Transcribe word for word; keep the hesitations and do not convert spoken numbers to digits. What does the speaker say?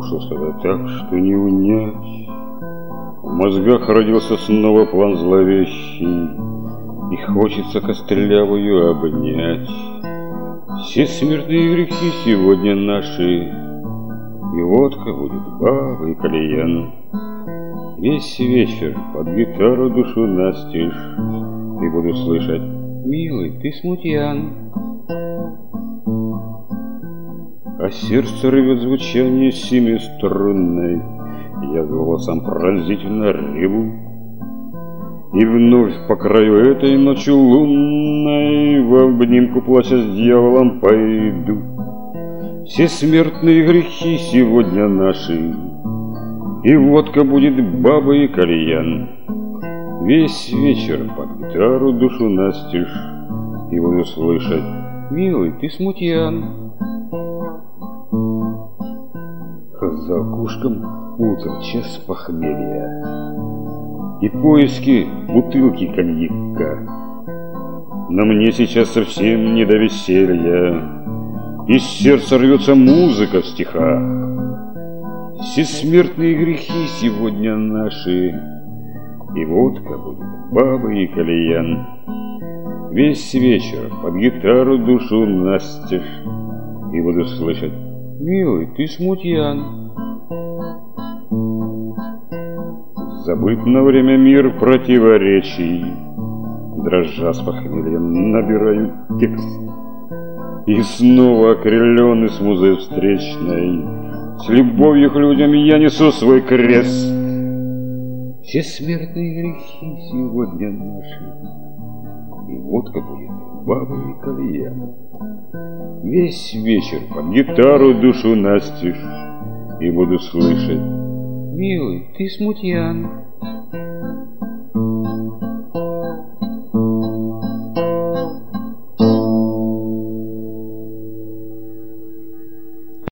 Накушался да так, что не унять. В мозгах родился снова план зловещий, и хочется костлявую обнять. Все смертные грехи сегодня наши, и водка будет, баба и кальян. Весь вечер под гитару душу настежь, и буду слышать: милый, ты смутьян. А сердце рвет звучание семиструнной, я голосом пронзительно реву. И вновь по краю этой ночи лунной в обнимку плача с дьяволом пойду. Все смертные грехи сегодня наши, и водка будет, баба и кальян. Весь вечер под гитару душу настежь, и буду слышать: милый, ты смутьян. За окушком утро, час похмелья, и поиски бутылки коньяка. Но мне сейчас совсем не до веселья, из сердца рвется музыка в стихах. Все смертные грехи сегодня наши, и водка будет, баба и кальян. Весь вечер под гитару душу настежь, и буду слышать: милый, ты смутьян. Забыт на время мир противоречий, дрожа с похмельем набираю текст. И снова окрыленный с музой встречной, с любовью к людям я несу свой крест. Все смертные грехи сегодня наши, и водка будет, баба и кальян. Весь вечер под гитару душу настежь, и буду слышать: милый, ты смутьян.